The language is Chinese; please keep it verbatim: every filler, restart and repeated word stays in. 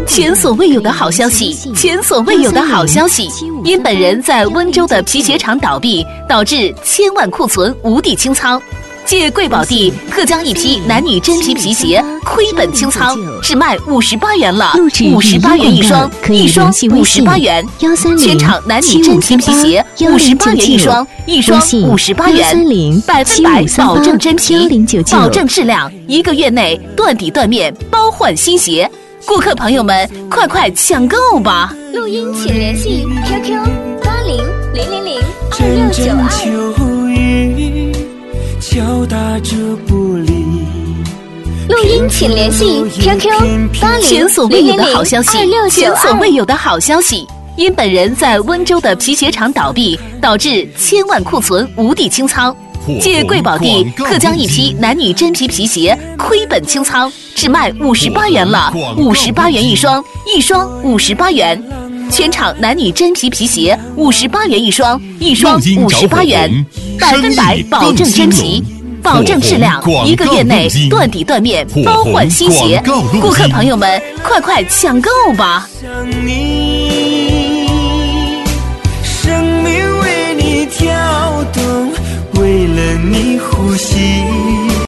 前所未有的好消息！前所未有的好消息！因本人在温州的皮鞋厂倒闭，导致千万库存无地清仓。借贵宝地特将一批男女真皮皮鞋亏本清仓，只卖五十八元了，五十八元一双，一双五十八元。全场男女真皮皮鞋五十八元一双，一双五十八元，百分百保证真皮，保证质量，一个月内断底断面包换新鞋。顾客朋友们，快快抢购吧！ 录音请联系 Q Q 八零零零零二六九二。敲打着不离。录音请联系 Q Q 八零前所未有的好消息！前所未有的好消息！因本人在温州的皮鞋厂倒闭，导致千万库存无地清仓。借贵宝地特将一批男女真皮皮鞋亏本清仓，只卖五十八元了，五十八元一双，一双五十八元。全场男女真皮皮鞋五十八元一双，一双五十八元，百分百保证真皮，保证质量，一个月内断底断面包换新鞋。顾客朋友们，快快抢购吧！